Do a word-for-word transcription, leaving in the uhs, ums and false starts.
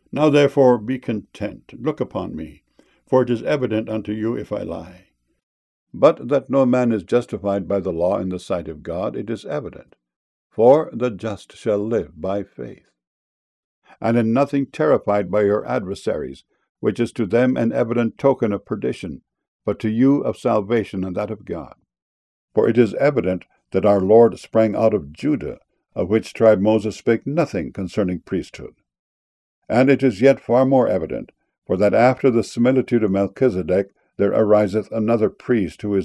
Now therefore be content, look upon me, for it is evident unto you if I lie. But that no man is justified by the law in the sight of God, it is evident. For the just shall live by faith. And in nothing terrified by your adversaries, which is to them an evident token of perdition, but to you of salvation and that of God. For it is evident that our Lord sprang out of Judah, of which tribe Moses spake nothing concerning priesthood. And it is yet far more evident, for that after the similitude of Melchizedek there ariseth another priest, who is